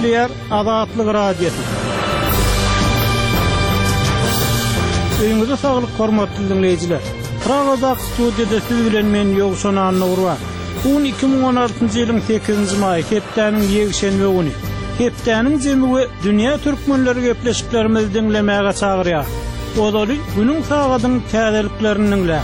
Kepler Azatlyk Radiosu. Öňüňizde saglyk hormatly dinleýijiler. Pragada studiýada siz bilen men Ýogşan Annurwa. Bu 2016-njy ýylyň 8-nji maý hepdeniň ýegşenme güni. Hepdeniň jemgy dünýä türkmenleri gepleşiklerimizi dinlemäge çagyrýar. Odaly günüň sagadyň täzeliklerini dinle.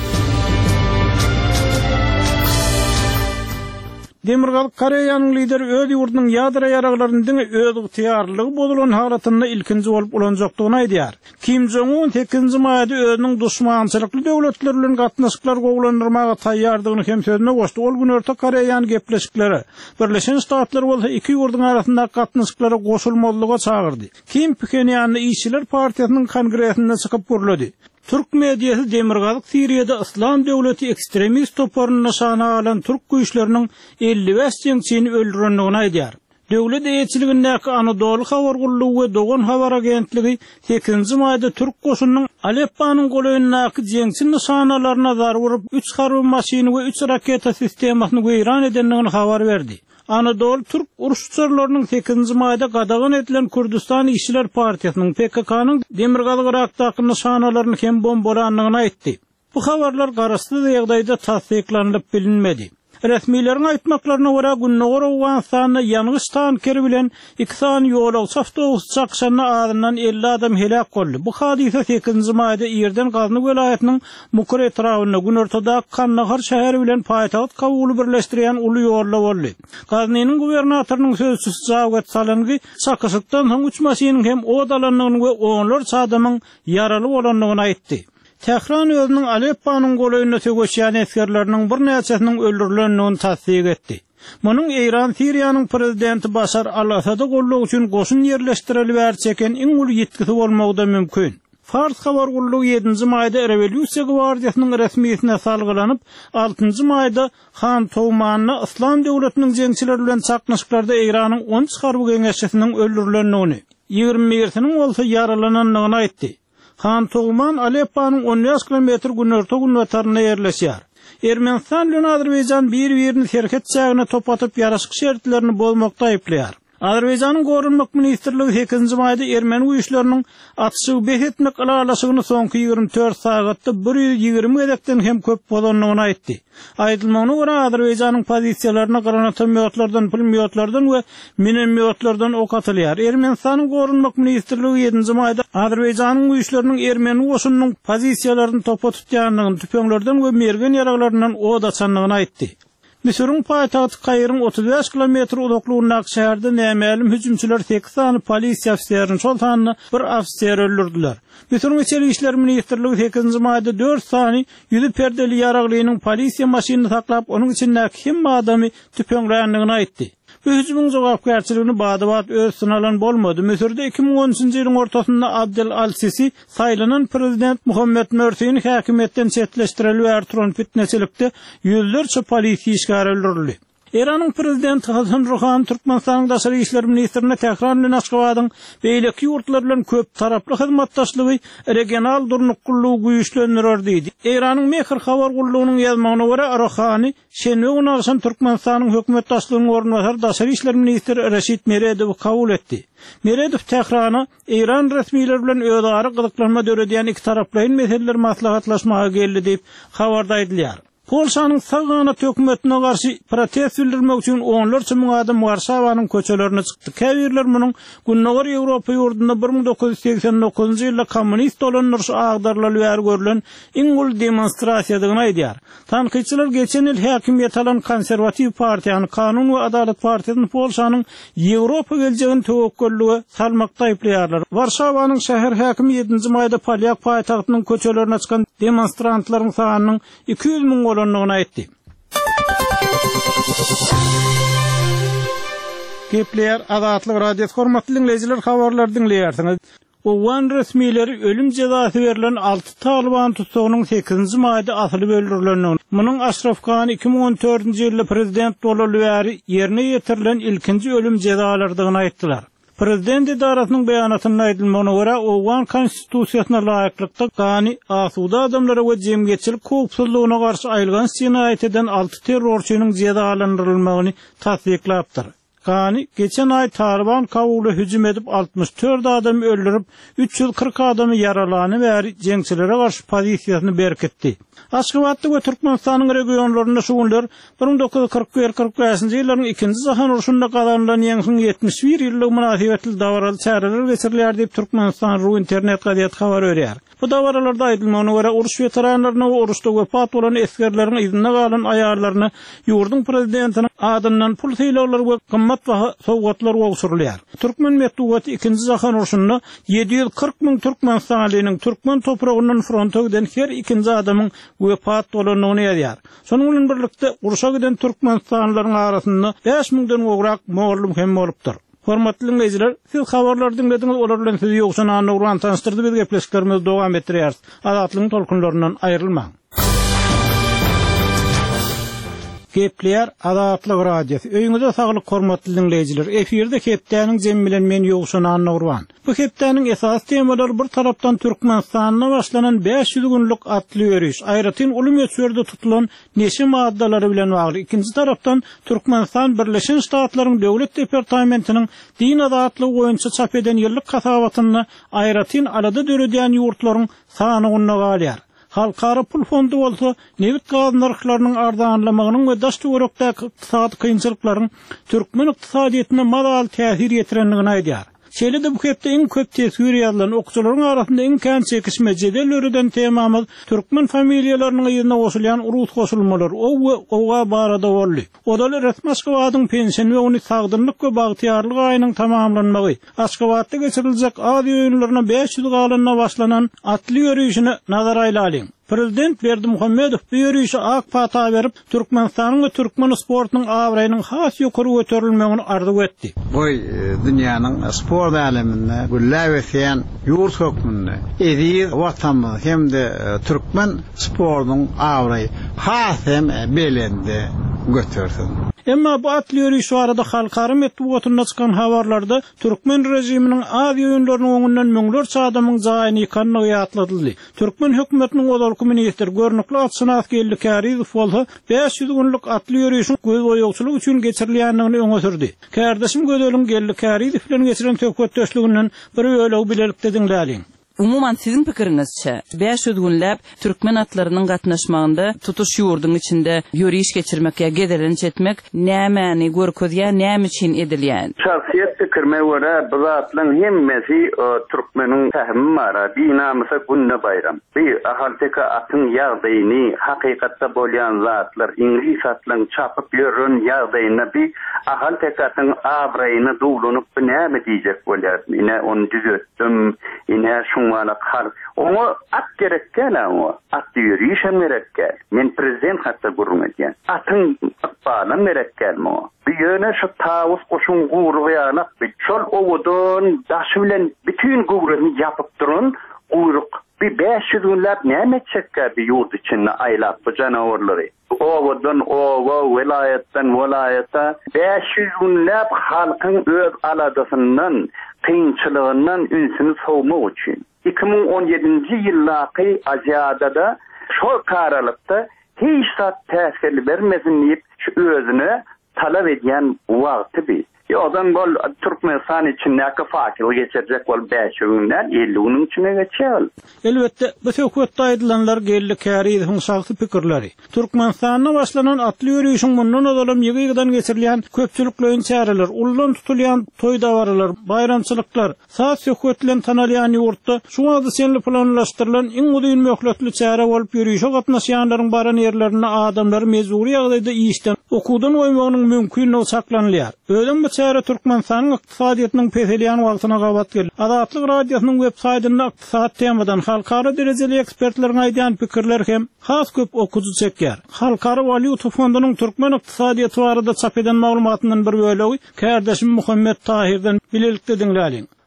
Demirgal Koreýanyň lideri öz ýurdunyň ýadra ýaraglaryny öz ýygytyarlygy bolan halatyny ilkinji bolup ulanjakdygyny aýdýar. Kim Jong-un 8-nji maýda özüniň duşmançylykly döwletler bilen gatnaşyklar gowlandyrmaga taýýardygyny hem sözüne goşdy. Ol gün Orta Koreýanyň gepleşikleri Birleşen Ştatlar bolsa iki ýurduň arasynda gatnaşyklara goşulmalyga çagyrdy. Kim Pjönýany İşçiler Partiýasynyň kongresine çykyp gürledi. Türk mediýasy Demirgazyk Siriýada İslam döwleti ekstremist toparyny nişana alan türk güýçleriniň 55 jeňçini öldürendigini aýdýar. Döwlet eýetçiligindäki Anadolu habar gullugy we Dogan habar agentligi 8-nji maýda türk goşunynyň Aleppanyň goýundaky jeňçi nişanalaryna zar vurup 3 harby maşyny we 3 raketa sistemasyny weýran edendigini habar berdi. Anadolu Türk uruşçularlarının 8-nji maýda gadagan edilen Kürdistan İşçiler Partiýasynyň PKK-nyň Demirgazyk Irakdaky nişanalaryny hem bombalandygyny aýtdy. Bu habarlar garaşdy ýagdaýda tasdiklanyp bilinmedi. Resmiýlerin aýtmaklaryna görä Günnogor Awganistanyna ýanyş tankeri bilen 2 san ýolagçy awtobus çakşanyna adynan 50 adam helak boldy. Bu hadise 8-nji maýda Ýerden Gazny welaýatynyň Mukur etrawyna gün ortada Kannahar şäheri bilen paýtagat kabuly birleşdirýän uly ýolda boldy. Gaznyň gubernatorynyň sözçüsü Jawgat Salangy çakışykdan soň 3 maşynyň hem odalandygyny we onlarça adamyň yaraly bolandygyny aýtdy. Tehran özünün Aleppanyň goýunda tögeşýän eskerleriniň bir näçesiniň öldürilendigini tasdik etdi. Munyň Eýran Siriýanyň prezidenti Başar al-Asada gollugy üçin goşun ýerleşdirilip berçeken iň uly ýetkisi bolmagda mümkin. Fars habar gullugy 7-nji maýda Rewolýusiýa gwardiýasynyň resmiýetine salgylanyp, 6-njy maýda Han Towmanyny İslam döwletiniň jeňçileri bilen çaknaşyklarda Eýranyň 10 harby geňeşçisiniň öldürilendigini, 21-siniň bolsa yaralanandygyny aýtdy. Han Towman Aleppanyň 10 kilometr günörtü günwataryna ýerleşýär. Ermenistan bilen Azerbaýjan bir-birini serhetçägine topatyp ýaraşyk şertlerini bozmakda aýplýar. Azerbaýjanyň Gorunmak ministrligi 8-nji maýda ermeni güýçleriniň atışygy behetmek alalaşygyny soňky 24 sagatda 120 edekden hem köp bolandygyny aýtdy. Aýdylmagyna görä Azerbaýjanyň pozisiýalaryna granatomyotlardan, pulemyotlardan we minomyotlardan ok atylýar. Ermenistanyň Gorunmak ministrligi 7-nji maýda Azerbaýjanyň güýçleriniň ermeni goşunynyň pozisiýalaryny topa tutýandygyny, tüpeňlerden we mergen ýaraglaryndan od açandygyny aýtdy. Misir'in paýtagty Kaýryň 35 kilometr uzaklygyndäki şäherde nämälim hüjümçiler 8 sany polisiýa ofisiýerini şoltanyny bir ofisiýer öldürdiler. Misir'in içeri işler ministrligi 8-nji maýda 4 sany ýüzi perdeli ýaraglynyň polisiýa maşynyny saklap, onuň içindäki hem adamy tüpeňländigini aýtdy. Bu hüjümüň jogapkärçiligini badabat öz synalan bolmady. Misirde 2013-nji ýylyň ortasynda Abdel al-Sisi saýlanan prezident Muhammed Mursiň häkimetden çetleşdirilip Ertuğrul fitneçilikde ýüzlerçe polisiýa işgär öldürildi. Iranyň prezidenti Hasan Rouhani Türkmenistanyň daşary işler ministrine Tehran bilen Aşgabatyň beýleki ýurtlar bilen köp taraply hyzmatdaşlygy regional durnuklugy güýçlendirdi. Iranyň Mehr habar gullugynyň ýazmagyna görä Rouhani şenbe güni akşam Türkmenistanyň hökümetdaşlygynyň ornwasary daşary işler ministri Reşit Meredowy kabul etdi. Meredow Tehrana İran resmiýetleri bilen özara gyzyklanma döredýän iki taraplyň meseleler maslahatlaşmaga geldi diýip habarda aýdylýar. Polşanyň Sagana hökümetine garşy protest bildirmek üçin onlarça müň adam Warşawanyň köçelerine çykdy. Käbirler munyň Günnogor Ýewropa ýurdunda 1989-njy ýylda kommunist olanlar agdarlaly ýer görülen iň uly demonstrasiýadygyny aýdýar. Tanqidçiler geçen ýyl häkimiýet alan konserwatiw partiýany Kanun we Adalet partiýasyny Polşanyň Ýewropa geljegini töwekkülligi salmakda aýplýarlar. Warşawanyň şäher häkimi 7-nji maýda Polyak paýtagtynyň köçelerine çykan demonstrantlaryň sanynyň 200 000 olanlygyny aýtdy. Kepler Azatlyk Radiosu hormatly dinleýijiler, habarlar dinleýärsiňiz. Owan resmiýetleri ölüm jazasy berilen 6 Taliban tutsagynyň 8-nji maýda asylyp öldürilendigini, munyň Ashraf Ghani 2014-nji ýylda prezident bolaly bäri ýerine ýetirilen ilkinji ölüm jazalardygyny aýtdylar. Prezident idarasynyň beýanatyna aýdylmagyna görä, Owan konstitusiýasyna laýyklykda Ghani asuda adamlara we jemgyetçilik howpsuzlygyna garşy aýylgan sinaýet eden 6 terrorçynyň jazalandyrylmagyny tasdiklapdyr. Gani geçen ay Taliban Kabul'a hücum edip 64 adam öldürüp 340 adamı yaralany we jeňçilere garşy pozisiýasyny berkitdi. Aşgabatda we Türkmenistanyň regionlarynda şu günler 1941-45-nji ýyllaryň 2-nji Jahan uruşunda galanlan ýeňsiň 71 ýyllyk münasibetli dawraly çäreler geçirilýär diýip Türkmenistan Ru internet gaziýet habar berýär. Bu dawralarda aýdylmagyna görä uruş weteranlaryna we uruşda wepat bolan eskerleriň iziне galan aýarlaryna ýurdun prezidentiniň adyndan pul sylaulary we gymmat baha sowgatlar gowşurulýar. Türkmen medeniýeti 2-nji Jahan uruşunda 740 000 Türkmenistanlynyň Türkmen topragyndan fronta giden her 2-nji adamyň wepat bolanyny ýazýar. Şonuň bilen birlikde uruşa giden Türkmenistanlylaryň arasynda 5.000-den gowrak mollum hem bolupdyr. Hormatly dinleyijiler, siz habarlar dinlediňiz, olar bilen sizi ýoksan anagran tanıştyrdy, biz gepleşiklerimizi dowam etdirýäris. Azatlygyň tolkunlaryndan aýrylmaň. Gepler Azatlyk radiosu. Öýüňizde saglyk hormatly dinleyijiler. Eferde hepdäniň jemi bilen men ýoksan anagran. Bu hepdäniň esas temalary bir tarapdan Türkmenistanyna başlanan 500 günlük atly ýörüş, aýratyn ulum ýetşerde tutulan neşe maddalary bilen bagly. Ikinji tarapdan Türkmenistan Birleşen Ştatlaryň döwlet departamentiniň din azatlygy boýunça çap eden ýyllyk kasabatyny aýratyn alada döredýän ýurtlaryň sanygyna galýar. Halkara pul fondu bolsa, nevit gaz narhlarynyň ardanlamagynyň we daşdy görükdäki ykdysady kynçylyklaryň Türkmen ykdysadyetine malal täsir ýetirenligini aýdýar. Şeýle de bu hepde iň köp tesir ýazylan okuçylaryň arasynda iň kän çekişme jedellerden temamyz Türkmen familiýalarynyň ýerine goşulýan urus goşulmalary owa barada boldy. Odaly resmi Aşgabatyň pensiýa we uny sagdyrlyk we bagtyarlyk aýynyň tamamlanmagy, Aşgabatda geçiriljek ady öýünlerine 500 galanyna başlanan atly ýörüşini nazara ýalyň. Prezident Berdimuhammedow bu ýörüşe ak pata berip Türkmenistanyň we Türkmen sportynyň awraýynyň has ýokary göterilmegini arzu etdi. Bu dünýäniň sport aleminde güllä ýurt hökmünde edi watanmy hemde Türkmen sportynyň awraýy has hem belendi götürsin. Emma bu atly ýörüş arada halkara medeniýetine çykan habarlarda Türkmen rejiminiň ady öýünleriniň öňünden müňlerçe adamyň jaýyny ýykanyny ýatladyldy. Türkmen hökümetiniň odalky minister görnükli Atsynath Gellikarizow bolsa 500 günlük atly ýörüşiň göz boýagçylyk üçin geçirilýändigini öňe sürdi. Kardeşim Gödölüň Gellikarizow bilen geçiren töhfetdeşliginden bir öýleg bilelikde dinläliň. Umuman sizin pikirinizçe 500 günläp Türkmen atlarynyň gatnaşmagynda tutuş ýurdun içinde ýörüş geçirmek ýa gederlenç etmek nämäni görkezýär, näme üçin edilýär? Şahsiýet pikirime görä bu atlaryň hemmesi Türkmeniň tähmi mara, dinamysa günne bayram. Bir ahalteka atyň ýagdaýyny hakykatda bolýan zatlar İngiliz atlaryň çapyp ýörün ýagdaýyna bir ahalteka atyň awraýyny dowlanyp näme diýjek bolýar. Ine onu düzeltdim, ine şunlara kar. Onu at gerekkel ama at ýörüş gerekkel. Men prezident hatta gurulmaýan. Atyň ykbaly gerekkel mo. Bir ýöne şu tawus goşun gurulýanak bir çol owudun daşy bilen bütün gurulmy ýapyp durun. Uyruk bir 500 günläp näme çekkä bir ýurt içinde aýlap bu janawarlary. Owudun owa welaýetden welayata 500 günläp halkyň öz aladasyndan kynçylygyndan ünsini sowmak üçin 2017-nji ýyllaky Aziýada şol karalykda hiç zat täsir bermesin diýip şu özüne talap edýän wagty bir. Ýa-da bol Türkmenistan için näki fakirlik geçirjek bol 5 günler 50 günün içine geçýär. Elbetde bu hökümetde aýdylanlar Gellikarizowyň şahsy pikirleri. Türkmenistanyna başlanan atly ýörüşiň mundan odalam ýygydan geçirilýän köpçülikleriň çäreler, ullan tutulýan toý dawaralar, bayramçylyklar, saat hökümetlen tanalýan ýurtda şu wagtda senli planlaşdyrylan iň udyň möhletli çäre bolup ýörüşe gatnaşýanlaryň baran ýerlerine adamlar mezuri ýagdaýda işden okudan oýmagynyň mümkinligi saklanýar. Öýlen bu çäre Türkmenistanyň ykdysadyetiniň peselýän wagtyna gabat geldi. Azatlyk radiosynyň web saýtynda ykdysat temadan halkara derejeli ekspertleriň aýdýan pikirler hem has köp okudy çekýär. Halkara Walyuta fondunyň Türkmen ykdysadyety barada çap eden maglumatyndan bir bölegi kardeşim Muhammed Tahirden bilelikde dinläliň.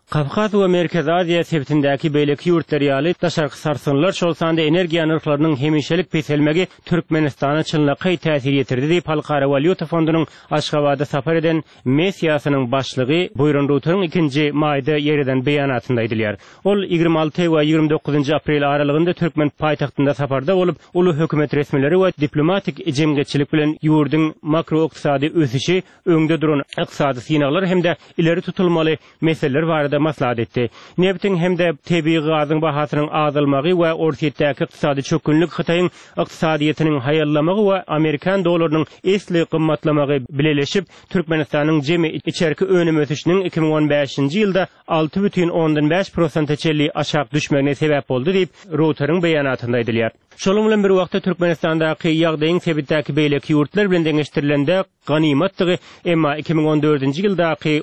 Kafkas we Merkez Aziya sebitindäki beýleki ýurtlar ýaly daşarky sarsynlar şolsanda energiýa narhlarynyň hemişelik peselmegi Türkmenistana çylnaky täsir ýetirdi diýip Halkara Valyuta Fondunyň Aşgabatda sapar eden misiýasynyň başlygy Buyran Ruter'ın 2-nji maýda ýerden beýanatynda aýdylýar. Ol 26 we 29 aprel aralygynda Türkmen paýtagtynda saparda bolup, uly hökümet resmileri we diplomatik ejemgetçilik bilen ýurduň makroiqtisady ösüşi, öňde duran iqtisady synaglar hemde ileri tutulmaly meseleler barada maslahat etdi. Nebtin hemde tebii gazyň bahasynyň azalmagy we ortaýetdäki iqtisady çökünlük Hytaýyň iqtisadiýetyniň haýallamagy we Amerikan dollarynyň esli gymmatlamagy bileleşip Türkmenistanyň jemi içerki önüm ösüşiniň 2015-nji ýylda 6,5% çelli aşağı düşmegine sebäp boldy diýip Reuters'ın beýanatynda aýdylýar. Şolum bilen bir wagtda Türkmenistandaky ýagdaýyň sebitdäki beýleki ýurtlar bilen deňeşdirilende ganymatdygy, emma 2014-nji ýyldaky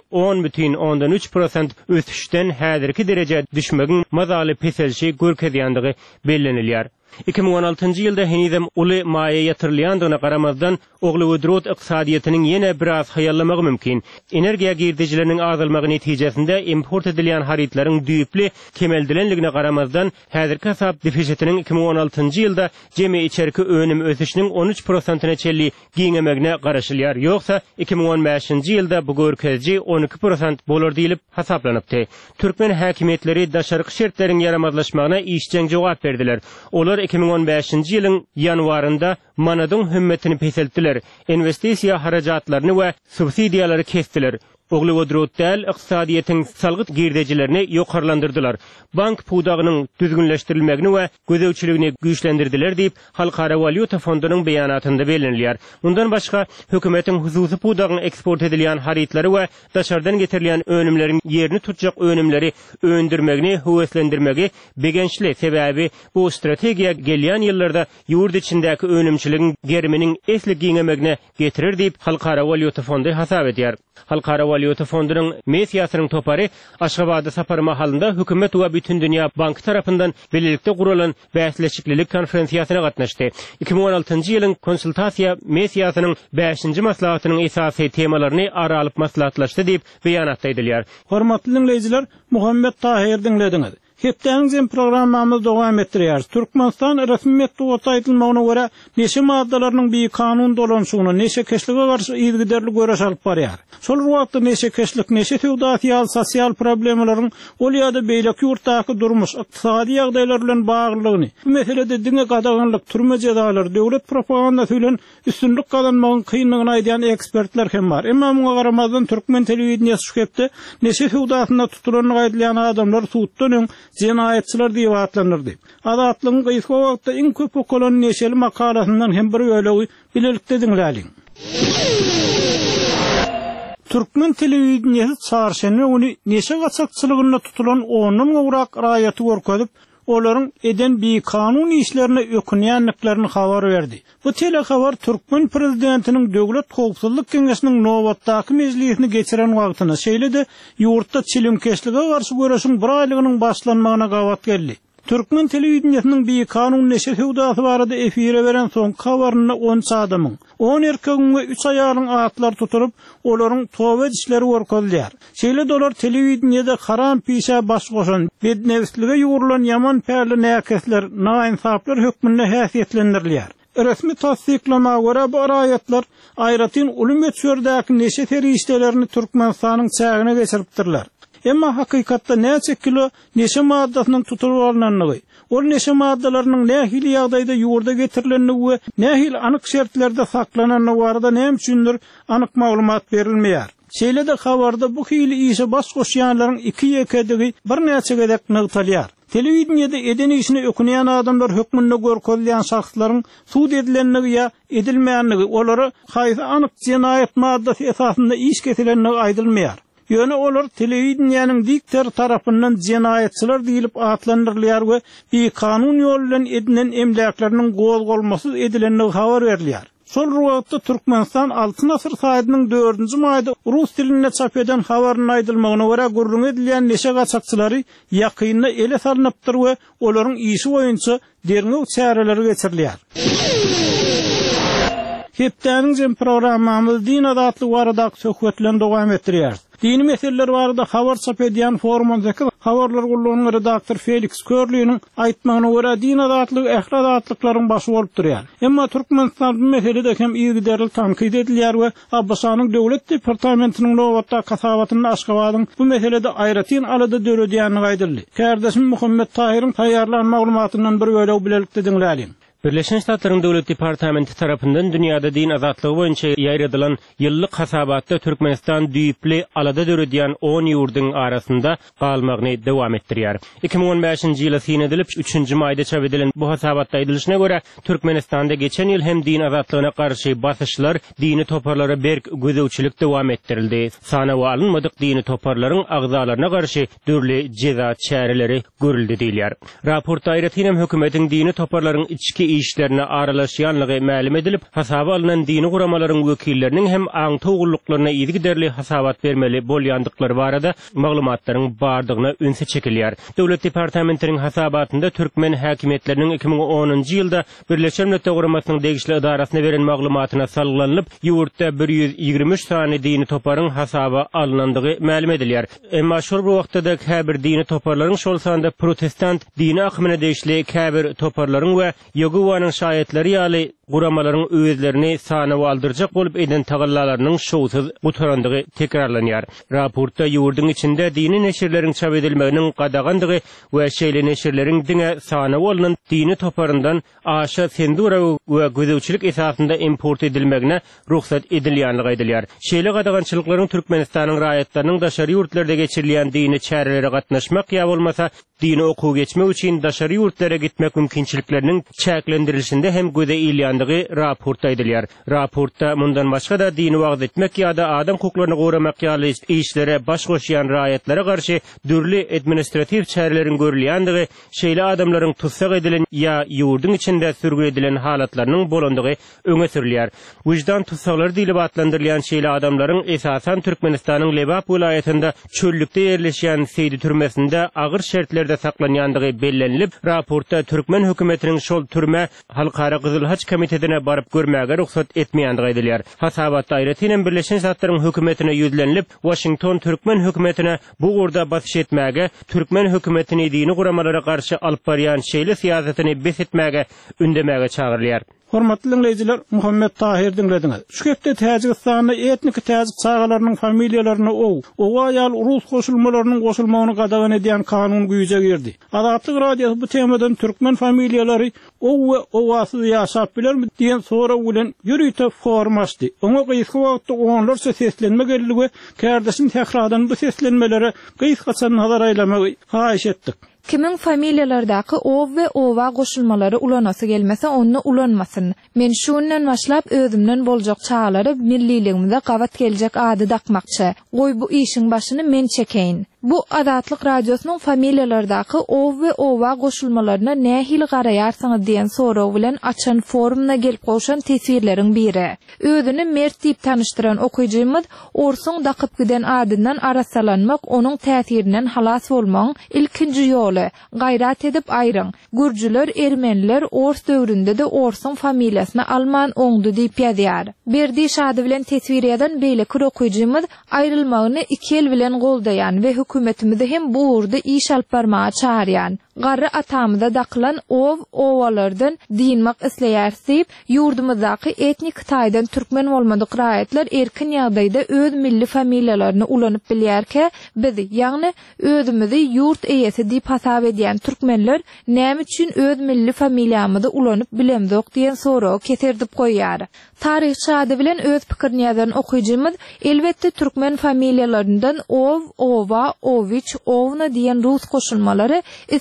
10,3% ösüşden häzirki derejä düşmegiň mazaly peselşi görkezýänligi bellenilýär. 2016-njy ýylda henizem uly maýa ýatyrylýandygyna garamazdan ogly ödrot iqtisadiýetyniň ýene biraz haýallamagy mümkin. Energiýa girdijileriniň azalmagy netijesinde import edilýän haritlaryň düýpli kemeldilenligine garamazdan häzirki hasap defisitiniň 2016-njy ýylda jemi içerki önüm ösüşiniň 13%-na çelli giňemegine garaşylýar. Ýoksa 2015-nji ýylda bu görkezji 12% bolar diýilip hasaplanypdy. Türkmen häkimetleri daşarky şertleriň yaramazlaşmagyna işçiň jogap berdiler. Olar 2015-nji ýylyň ýanwarynda manadyň hümmetini peseltdiler. Investisiýa harajatlaryny we subsidiýalary kestiler. Ogly wodrotdal iqtisadiýetiň salgyt girdejilerini ýokarlandyrdylar. Bank pudagynyň düzgünleşdirilmegini we gözewçiligini güýçlendirdiler diýip Halkara Valyuta Fondunyň beýanatynda belirlenýär. Bundan başga hökümetiň hususy pudagyň eksport edilýän haritlary we daşardan getirilýän önümleriň ýerini tutjak önümleri öndürmegini höweslendirmegi begençli sebäbi bu strategiýa gelýän ýyllarda ýurt içindäki önümçiligiň geriminiň esli giňemegine getirir diýip Halkara Valyuta Fondy hasap edýär. Halkara Valyuta Fondunyň misiýasynyň topary Aşgabatda sapar mahalynda hökümet we bütün dünýä banky tarapyndan birlikde guralan bäsleşiklilik konferensiýasyna gatnaşdy. 2016-njy ýylyň konsultasiýa misiýasynyň 5-nji maslahatynyň esasy temalaryny aralyp maslahatlaşdy diýip beýanatda aýdylýar. Hormatly dinleýijiler, Muhammed Tahir dinlediňiz. Hepdäňizem programmamyz dowam etdirýär. Türkmenistan resmi metbuat aýdylmagyna görä neşe maddalarynyň bir kanun dolanşygyna, neşe keşlige garşy ýygyderli göreş alyp barýar. Şol wagtda neşe keşlik, neşe sosial, sosial problemlaryň ol ýa-da beýleki ýurtdaky durmuş, iqtisadi ýagdaýlar bilen baglylygyny, bu meselede diňe gadaganlyk, türme jazalary, döwlet propagandasy bilen üstünlük kazanmagyň kynlygyny aýdýan ekspertler hem bar. Emma muňa garamazdan Türkmen telewizionyasy şüpde neşe sowdasynda tutulan aýdylýan adamlar suwtdan jinayetçiler diýip atlanyrdy. Adatlyň gyýsy wagtda iň köp okulan neşeli makalasyndan hem bir öýlegi bilelikde dinläliň. Türkmen telewizionyasy çarşamba günü neşe gaçakçylygyna tutulan 10-dan gowrak raýaty görkezip, olaryň eden bir kanun işlerine ökünýänliklerini habar berdi. Bu telehabar Türkmen prezidentiniň Döwlet Howpsuzlyk Keňeşiniň nowatdaky mejlisini geçiren wagtyna şeýle-de ýurtda çilimkeşlige garşy göreşiň bir aýlygynyň başlanmagyna gawat geldi. Türkmen telewizionyanyň bir kanun neşe sowdasy barada efire beren soň habaryna 10 adamyň, 10 erkegiň we 3 aýalyň atlar tuturup, olaryň towa işleri görkezdiler. Şeýle dolar telewizionyada haram pişä baş goşan, bednewslige ýurulan ýaman pärli näkesler, naýnsaplar hökmünde häsiýetlendirilýär. Resmi tasdiklama göre bu raýatlar aýratyn ulum öçürdäki neşe terişdelerini Türkmenistanyň çägine geçiripdirler. Emma hakykatda näçe kilo neşe maddasynyň tutulyp alınanlygy, ol neşe maddalarynyň nähili ýagdaýda ýurda getirilenligi we nähili anyk şertlerde saklananlygy barada näme üçindir anyk maglumat berilmeýär. Şeýle-de habarda bu hili işe baş goşýanlaryň iki ýekedigi bir näçe gedek nygtalýar. Telewizionyada eden işini ökünýän adamlar hökmünde görkezilýän şahslaryň suud edilenligi ýa edilmeýänligi, olary haýsy anyk jinayet maddasy esasynda iş getirenligi aýdylmaýar. Ýöne olar telewizionyanyň dikter tarapyndan jinayetçiler diýilip atlandyrylýar we bir kanun ýolu bilen edilen emlaklarynyn gozgolmasy edilenligi habar berilýär. Şol wagtda Türkmenistan Altyn asr saýatynyň 4-nji maýda rus dilinde çap eden habaryň aýdylmagyna görä gurrun edilýän neşe gaçakçylary ýakynda ele salynıpdyr we olaryň işi boýunça derňew çäreleri geçirilýär. Hepdäniň programmamyz din adatly waradak söhbetlen dowam etdirýär. Dini meseleler barada habar çap edýän forumdaky habarlar gullanyň redaktor Felix Körlüýüň aýtmagyna görä din azatlygy ähli azatlyklaryň başy bolup durýar. Emma Türkmenistan bu meselede hem ýygyderli tankyd edilýär we Abbasanyň döwlet departamentiniň nowatda kasabatyny Aşgabatyň bu meselede aýratyn alada döredýäni gaýdyldy. Kardeşim Muhammed Tahiryň taýýarlanan maglumatyndan bir bölegi bilelikde dinläýin. Birleşen Ştatlaryň Döwlet Departamenti tarapyndan dünýäde din azatlygy boýunça ýaýradylan ýyllyk hasabatda Türkmenistan düýpli alada döredýän 10 ýurdyň arasynda galmagyny dowam etdirýär. 2015-nji ýyla syn edilip 3-nji maýda çap edilen bu hasabatda aýdylyşyna görä Türkmenistanda geçen ýyl hem din azatlygyna garşy basyşlar, dini toparlara berk gözewçilik dowam etdirildi. Sanawy alınmadyk dini toparlaryň agzalaryna garşy dürli ceza çäreleri görüldi diýilýär. Raportda aýratyn hökümetiň dini toparlaryň içki işlerine aralaşýanlygy ma'lum edilip, hasaba alynan dini guramalaryň wekilleriniň hem aň togullyklaryna ýygyderli hasabat bermeli bolýandyklary barada maglumatlaryň bardygyna ünse çekilýär. Döwlet departamentiniň hasabatynda Türkmen häkimetleriniň 2010-njy ýylda Birleşen Milletler Guramasynyň degişli idarasyna beren maglumatyna salgylanyp, ýurtda 123 sany dini toparyň hasaba alynandygy ma'lum edilýär. Emma şol bir wagtda käbir dini toparlaryň şol sanda protestant dini akymyna degişli käbir toparlaryň we Yogowanyň şaýetleri ýaly guramalaryň özlerini sanawy aldyrjak bolup eden tagallalarynyň şowsuz guturandygy tekrarlanýar. Raportda ýurdyň içinde dini neşirleriň çap edilmeginiň gadagandygy we şeýle neşirleriň diňe sanawy alynan dini toparyndan aşa sendura we gözewçilik esasynda import edilmegine ruhsat edilýänligi aýdylýar. Şeýle gadagançylyklaryň Türkmenistanyň raýatlarynyň daşary ýurtlarda geçirilýän dini çärelere gatnaşmak ýa bolmasa dini okuw geçmek üçin daşary ýurtlara gitmek mümkinçilikleriniň çäklendirilişinde hem göze ilýandygy raportda aýdylýar. Raportda mundan başga da dini wagt etmek ýa-da adam hukuklaryny goramak ýaly işlere baş goşýan raýatlara garşy dürli administrativ çäreleriň görülýänligi, şeýle adamlaryň tutsak edilen ýa ýurdyň içinde sürgün edilen halatlarynyň bolandygy öňe sürilýär. Wujdan tutsaklary diýilip adlandyrylýan şeýle adamlaryň esasan Türkmenistanyň Lebap vilayetinde çöllükde ýerleşýän Seydi türmesinde agyr şertlerde saklanýandygy bellenilip, raportda Türkmen hökümetiniň şol türme Halkara Gyzyl Haç komitetine barıp görmäge ruhsat etmeýänligi aýdylýar. Hasabatda aýratyn Birleşen Ştatlaryň hökümetine ýüzlenilip, Washington Türkmen hökümetine bu gurda basyş etmäge, Türkmen hökümetini dini guramalara garşy alyp barýan şeýle siýasatyny besetmäge, ündemege çagyrylýar. Hormatly dinleyijiler, Muhammed Tahir dinlediňiz. Şu hepde Täjikistanyň etnik täzik çağalarynyň familiýalaryna owa ýaly Rus goşulmalarynyň goşulmagyny gadagan edýän kanun güýje girdi. Azatlyk radiosu bu temadan Türkmen familiýalary we owasyz ýaşap bilermi diýen sora bilen ýürüýte formaşdy. Oňa gysga wagtda onlarça seslenme geldi we kardeşim tekrardan bu seslenmelere gysgaçan nazar aýlamagy haýyş etdik. Kimin familiýalardaky ow we owa goşulmalary ulanasy gelmese onu ulanmasyn. Men şundan başlap özümden boljak çağlary milliligimde gabat geljek ady dakmakçy. Goý bu işiň başyny men çekeýin. Bu Azatlyk radiosynyň familiýalardaky ow we owa goşulmalaryna nähil garaýarsyňyz diýen soraw bilen açan forumna gelip goşan tesirleriň biri. Özüni mert diýip tanıştyran okuyjymyz Orsun dakyp giden adyndan arasalanmak, onuň täsirinden halas bolmaň ilkinji ýoly. Gaýrat edip aýryň. Gürjüler, Ermeniler Ors döwründe de Orsun familiýasyna Alman oňdy diýip ýazýar. Berdi şady bilen teswiriýadan beýle okuyjymyz aýrylmagyny iki el bilen goldaýan we hökümetimizi hem bu urda iş alyp barmaga çağırýan. Garry atamyza daklan owalardan dinmak isleýärsiz, ýurdumyzdaky etnik taýdan türkmen bolmadyk raýatlar erkin ýagdaýda öz milli familiýalaryny ulanyp bilýärke, biz ýagny özümizi ýurt eýesi diýip hasap edýän türkmenler näme üçin öz milli familiýamyzy ulanyp bilemdik diýen soraw keterdip goýýar. Taryhçy ady bilen öz pikirini ýazan okuyjymyz elbetde türkmen familiýalaryndan owa, owiç, owna diýen rus goşulmalary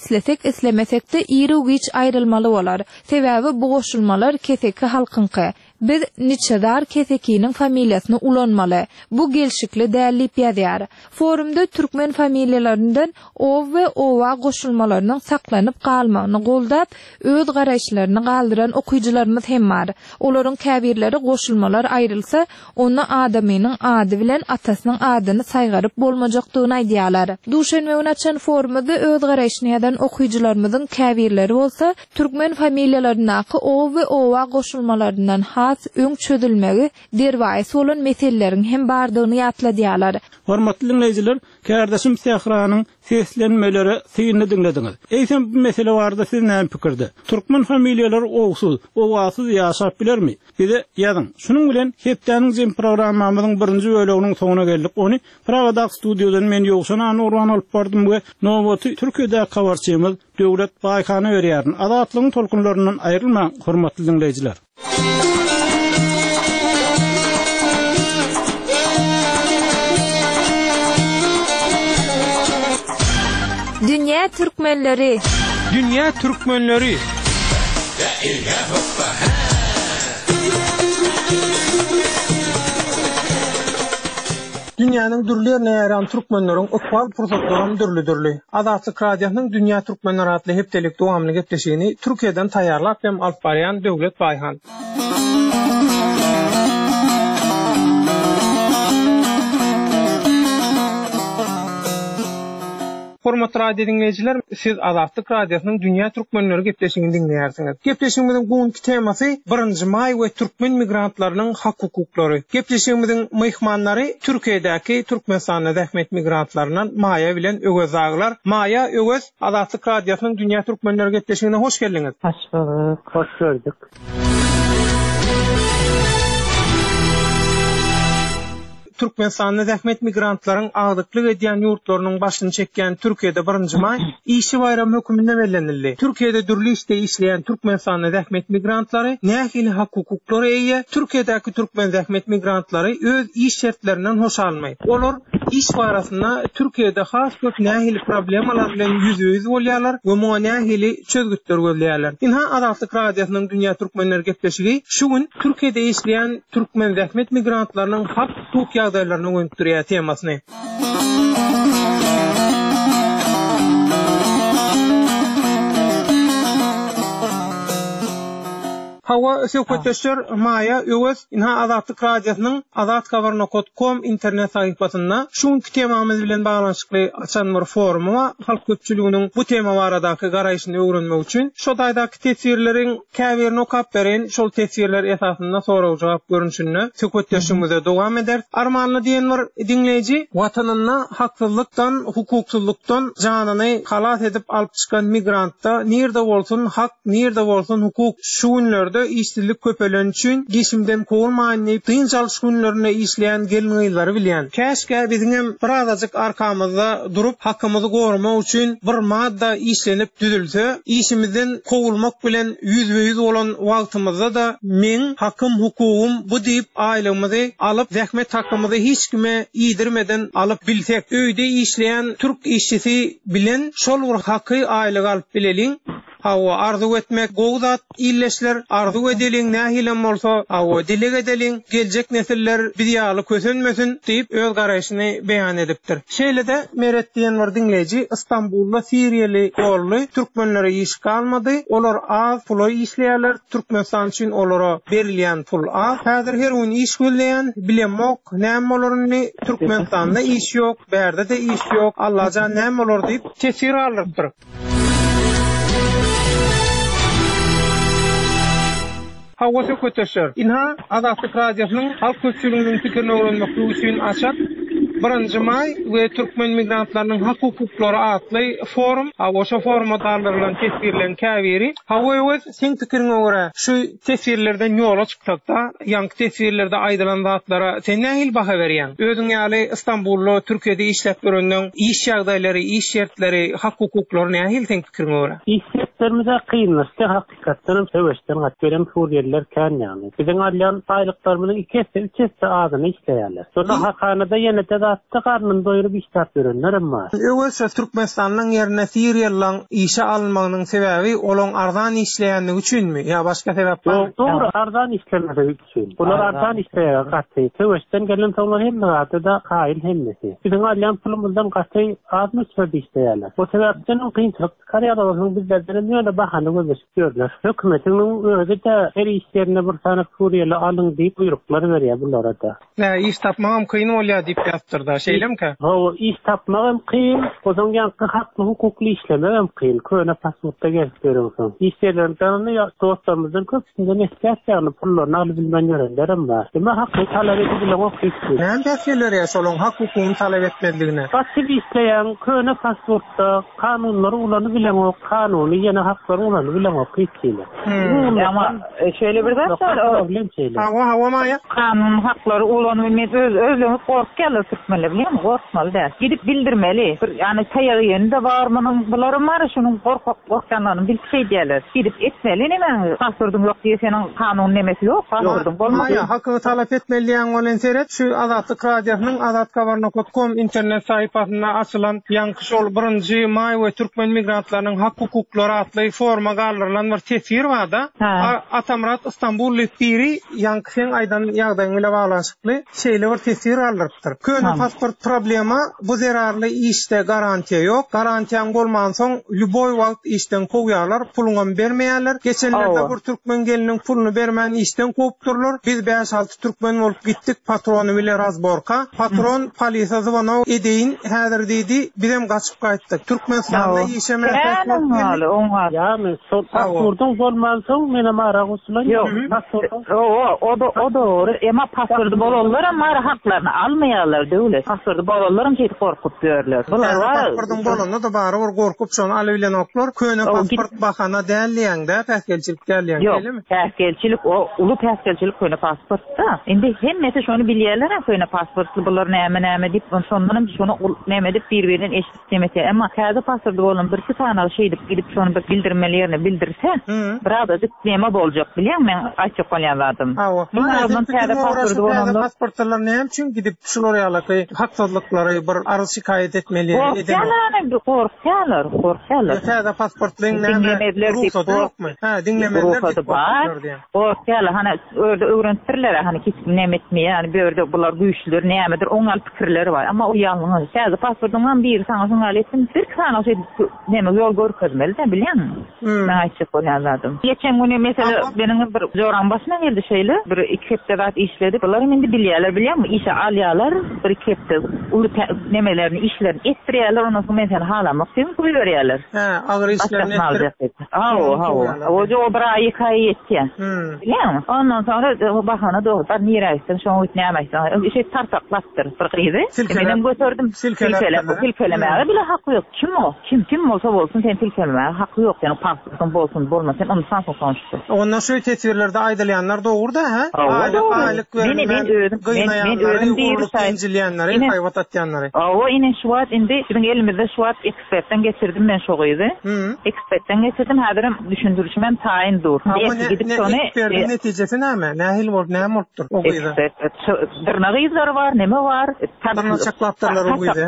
islemesek de iri-güýç aýrylmaly bolar. Sebäbi bu goşulmalar keseki halkynky. Biz niçedar kesekiniň familiýasyny ulanmaly. Bu gelşikli däl diýip ýazýar. Forumda türkmen familiýalaryndan ow we owa goşulmalarynyň saklanyp galmagyny goldap, öz garaşlaryny galdyran okuyjylarymyz hem bar. Olaryň käbirleri goşulmalar aýrylsa, onu adamynyň ady bilen atasynyň adyny saýgaryp bolmajakdygyny aýdýarlar. Duşanbe günü açan forumda öz garaşyny ýazan okuyjylarymyzyň käbirleri bolsa, türkmen familiýalarynyň ow we owa goşulmalaryndan az öň çözülmegi derwaýy bolan meselelerin hem bardygyny ýatladylar. Hormatly dinleýijiler, Kärdeşim Sehranyň seslenmeleri syny dinlediňiz. Eýsem bu mesele barada siz näme pikirde? Türkmen familiýalary owsuz, owasyz ýaşap bilermi? Bize ýazyň. Şunuň bilen hepdeniň jem programmamyzyň birinji bölüginiň soňuna geldik. Ony Pragada studiodan men ýokşana Nurwan alyp bardym we Nowaty Türkiýede kawarçymyz Döwlet Baýkany berýär. Adatlygyň tolkunlaryndan aýrylmaň, hormatly dinleýijiler. Dünya Türkmenleri. Dünya Türkmenleri. Dünýäniň dürli ýerine ýaran türkmenleriň okpal pursatlaryň dürli. Azatlyk radiosynyň Dünya Türkmenleri adly hepdelik dowamly gepleşigini Türkiýeden taýýarlap hem alyp barýan Döwlet Baýhan. Hormatly radio dinleyijiler, siz Azatlyk radiosynyň Dünya Türkmenleri gepleşigini dinleýärsiňiz. Gepleşigimiziň bugünkü temasy 1 may we türkmen migrantlarynyň hak hukuklary. Gepleşigimiziň mehmanlary Türkiýedäki Türkmenistana dähmet migrantlarynyň Maýa bilen Ögöz aglar. Maýa, Ögöz, Azatlyk radiosynyň Dünya Türkmenleri gepleşigine hoş geldiňiz. Hoş gördük. Türkmenistana dähmet migrantlaryň agdyklyk edýän ýurtlarynyň başyny çekýän Türkiýede 1 may işi bayram höküminde bellenildi. Türkiýede dürli işte işleýän Türkmenistana dähmet migrantlary nähili hak hukuklary eýe, Türkiýedäki türkmen dähmet migrantlary öz iş şertlerinden hoş almaýar. Olar iş barasynda Türkiýede has köp nähili problemalar bilen ýüz bolýarlar we muňa nähili çözgütler gözleýärler. Inha Azatlyk radiosynyň Dünya Türkmenleri gepleşigi şu gün Türkiýede işleýän türkmen dähmet migrantlarynyň hak hukuk ýagdaýlaryny öňtürýär temasyny. Hawa söhbetleşer Maýa Öwes inha Azatlyk radiosynyň azatkabarnokot.com internet sahypasynda şuňky temamyz bilen baglanyşykly açan bir forum we halk köpçüliginiň bu tema baradaky garaýşyny öwrenmek üçin şo daýdaky tesirleriň käbirini okap beren, şol tesirler esasynda soraw jogap görünüşini söhbetleşigimize dowam eder. Armanly diýen bir dinleýiji watanyna haksyzlykdan, hukuksuzlukdan janyny halat edip alyp çykan migrantda nirde bolsun hak, nirde bolsun hukuk şu günlerde işçilik köpelen üçin geçimden kovulmaýan tynçalyş günlerine işleýän gelňeýlary bilýän. Käşke biziň hem birazajyk arkamyzda durup hakkymyzy gorumak üçin bir madda işlenip düzülse, işimizden kovulmak bilen ýüzbe-ýüz bolan wagtymyzda da men hakkym hukugum bu diýip aýlymyzy alyp zähmet hakkymyzy hiç kime ýydirmeden alyp bilsek, öýde işleýän türk işçisi bilen şol bir hakky aýlyk alyp bileliň. Hawa arzu etmek gowzat illeşler arzu edeliň nähilem bolsa hawa dilek edeliň geljek nesiller bizi ýaly kösenmesin diýip öz garaýşyny beýan edipdir. Şeýlede meret diýen bir dinleýiji Istanbulda Siriýeli golly türkmenleri iş kalmady. Olar az pul işleýärler. Türkmenistan üçin olara berilýän pul az. Häzir her gün iş gözleýän bilemok näme bolaryny Türkmenistanda iş ýok, berde de iş ýok. Allaja näme bolar diýip tesir alypdyr. Hawa söhbetleşer. Inha Azatlyk radiosynyň halk köpçüliginiň pikirini öwrenmek üçin açat 1 may we türkmen migrantlarynyň hak hukuklary adly forum. Hawa şu forumda dalarylan tesirlen käbiri. Hawa öz sen pikirine görä şu tesirlerden ýola çykdykda, ýanky tesirlerde aýdylan zatlara sen nähil baha berýän? Özüň ýaly Istanbulda Türkiýede işläp görenden iş ýagdaýlary, iş şertleri, hak hukuklary nähil sen pikirine görä? Termize kıyınlaştı hakikaten seveşten atgören Suriyeliler kan yani. Bizim alyan aylıklarımızın 2-3 ağzını işleyerler. Sonra hakanada yine de attı karnını doyurup iştah verenler ama. Öwelse Türkmenistan'ın yerine Suriyalıların işe alınmanın sebebi olan arzan işleyenlik üçünmü? Ya başka sebep var mı? Doğru, arzan işleyenlik üçün. Bunlar arzan işleyen katıyı. Seveşten gelen tavlar hem de da kail hemmesi. Bizim alyan pulumuzdan katıyı az mı söyledi işleyerler. O sebepten kıyınçlık kariyada olsun bizlerden ýöne bahany gözükýärler. Hökümetiň özü de her işlerine bir tane Suriyeli alın diýip buyruklar berýär bulara da. Iş tapmagam kyn bolýar diýip ýapdyrda, şeýlemkä? O iş tapmagam kyn, ozaň ýanky hakly hukukly işlemegem kyn. Köne pasportda gelip berýärsin. İşlerden dostlarymyzyň köpünden ehtiyatlaryny pullaryny alyp bilmän ýörenlerim bar. Dema hakly talap edilen okuyýar. Näme täsirleri ýa şolaň hak hukukyny talap etmediligine? Basit işleýän köne pasportda kanunlary ulany bilen o kanuny ýene haklary ulany bilen okuyýar. Ama şöyle bir zat var. Hawa maýa. Kanun hakları ulanı bilmez özlemi korkmaly Türkmenler bilen korkmaly däl. Gidip bildirmeli. Yani taýagy ýerinde barmanyň bularym bar şunuň korkanlaryny bilşeý diýerler. Gidip etmeli näme? Pasportyň ýok diýe seniň kanun nemesi ýok. Pasportyň bolmaly. Hakyny talap etmeliýän bolan seret şu Azatlyk radiosynyň azatkabarnak.com internet sahypasynda açylan ýanky şol 1-nji may we türkmen migrantlarynyň hak hukuklary atly forma galdyrılan bir tesir var da. Atamrat İstanbul biri ýanky aýdan ýagdaýyň bilen baglanşykly şeýle bir tesir aldyrypdyr. Köne pasport problema bu zerarly işde garantiýa ýok. Garantiýaň bolman soň lüboy wagt işden kowýarlar, puluny bermeýärler. Geçenlerde bir türkmen geliniň puluny bermän işden kowupdyrlar. Biz 5-6 türkmen bolup gitdik patrony bilen razborka. Patron polisiýa zwanow edeýin häzir diýdi, bizem gaçyp gaýtdyk. Türkmenistanda işemek ýa-ni pasportyň bolman soň mene mara gusulan o doğru. Ema pasportu bolanlar ama haklaryny almaýarlar döwlet. Pasportu bolanlarym şeýle korkup görler. Bular var. Pasportyň bolanda da bary bir korkup şonu alyp bilen oklar. Köne pasport bahana dälýäňde päsgelçilik dälýäň, gelimi? Päsgelçilik o ulu päsgelçilik köne pasportda. Indi hemmeti şonu bilýärler, köne pasportly bular näme diýip şondan şonu näme diýip bir-birinden eşit demetýär. Ama täze pasportu bolan bir-iki tane şey diýip gidip şonu bir bildirmelerini bildirse, burada näme boljak bilýän men açyk bolýarlarym. Pasportlar näme üçin gidip şular ýalaky haksızlyklary bir arz şikayet etmeli edilmeli. Korkýarlar. Täze pasportlaryň näme ruhsat ýokmy? Dinlemeler diýip. Korkýarlar, hani öýde öwrentirler, hani hiç näme etmeýär, yani böýerde bular güýçlüler nämedir, oňal pikirleri var. Ama o ýalňyz. Täze pasportyňdan bir saňa soňal etdim, bir sana şey näme ýol görkezmeli de bilýän? Men açyk bolýarlarym. Geçen güni mesela benim bir joran başına geldi şeýle, bir iki hepde zat işledi. Bular indi bilýärler, bilýänmi? İşe alýarlar, bir iki hepde uly nemelerini işlerini etdirýärler, ondan soň men seni halamak diýip goýýarlar. Agyr işlerini etdirip. O bir ay etdi. Bilýänmi? Ondan sonra bahana dogtar niraýsyn, şoň nämeýsin. Işe tartaklapdyr bir gyzy. Menem götürdüm. Silkelemäge bile haky ýok. Kim o? Kim bolsa bolsun sen silkelemäge haky ýok. Yani pasportyň bolsun bolmasyn, onu san soňşdy. Ondan şu tesirlerde aýdylýanlar dogry da, ha? Aýlyk Men öýdüm diýýärler, haýwat atýanlary. O inen şuwat indi bizim elimizde şuwat ekspertden geçirdim men şo gyzy. Ekspertden geçirdim, häzirim düşündürüşmem taýin dur. Gidip şonu netijesi näme? Nähil bolup, näme bolupdyr o gyzy? Dyrnagy ýyzlary var, neme var? Tyrnak çaklapdyrlar o gyzy,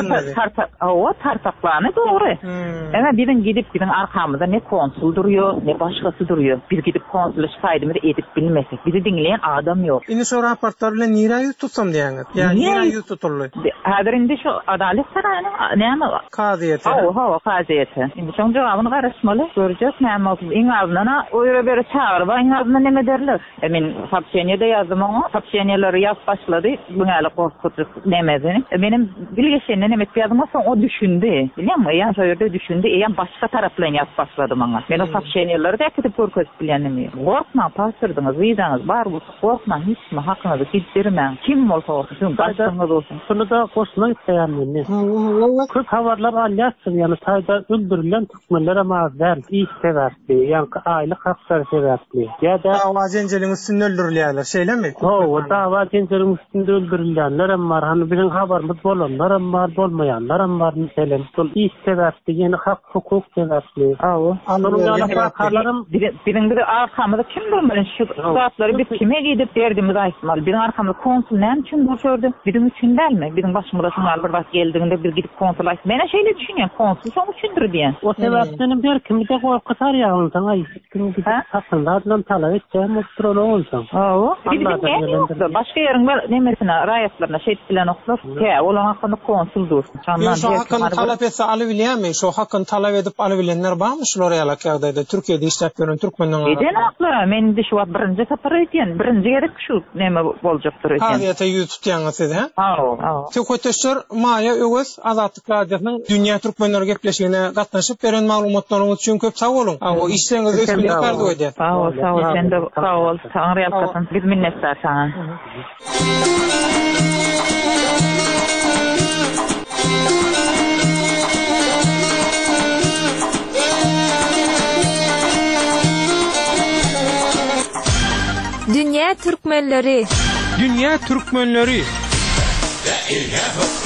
ha? O tartaklany dogry. Ama bizim gidip bizim arkamızda ne konsul durýar, ne başgasy durýar. Biz gidip konsul şikaýetimizi edip bilmesek, bizi dinleyen adam yok. Indi şu raportlar bilen niraýy tutsam diýäňiz. Ýani niraýy tutulýar. Häzir indi şu adalet saraýyna näme? Kaziýeti. Kaziýeti. Indi şoň jogabyny garaşmaly, görjek näme bolsun. Iň azyndan oýra beri çağırba, iň azyndan näme derler? Men soçýanyda ýazdym onu, soçýanylary ýaz başlady. Buňaly korkutup nämezini. Benim bilgeçende näme ýazdym soň o düşündi. Bilýänmi? Ýa şo ýerde düşündi, ýa başga tarap bilen ýaz başladym ona. Men o soçýanylary da ketip görkezip bilýänmi? Korkma, pasportyňyz, wizaňyz bar bolsa korkma, hiç mi hakyňyzy gitdirmäň. Kim bolsa bolsun, başgaňyz bolsun. Şunu da goşmak isteýän men. Köp habarlar alýarsyn, ýani taýda öldürilen türkmenler amazdan iş sebäpli, ýa-ni aýlyk haklar sebäpli. Ýa-da dawa jenjeliň üstünde öldürilýärler, şeýlemi? Dawa jenjeliň üstünde öldürilenler hem bar, hani bilen habarymyz bolanlar hem bar, bolmaýanlar hem bar. Meselem, şol iş sebäpli, ýani hak hukuk sebäpli. Birin bir arkamda kim bilmeli şu zatları biz kime gidip derdimiz aýtmaly. Birin arkamda konsul näme üçin durşurdy? Birin üçin dälmi? Birin başymda şoňal bir wagt geldiginde bir gidip konsul aýt. Mene şeýle düşünýän, konsul şoň üçindir diýen. O sebäpden bir kimi de gorkutar ýagyňdan aýsyp kim gidip hakyndan talap etjäm oturýar bolsaň. Başga ýeriň nemesine, raýatlaryna şeýle bilen oklap, olan hakynda konsul dursun. Şo hakynda talap etse aly bilýärmi? Şo hakynda talap edip aly bilen türkmenler barmy şular ýalak ýagdaýda Türkiýede işläp gören türkmenler? Eden akla, men de şu wagt birinji tapar etýän, birinji gerek şu näme boljakdyr etýän. Haýata ýüz tutýaňyz edi, ha? Ha. Söhbetdeşler Maya Öwes Azatlyk radiosynyň dünýä türkmenleri gepleşigine gatnaşyp beren maglumatlaryňyz üçin köp sag bolun. O işleňiz ösmeli gardy öýdi. Sag ol, sen de sag ol. Taňry ýalkasyn. Biz minnetdar sana. Dünya Türkmenleri. Dünya Türkmenleri.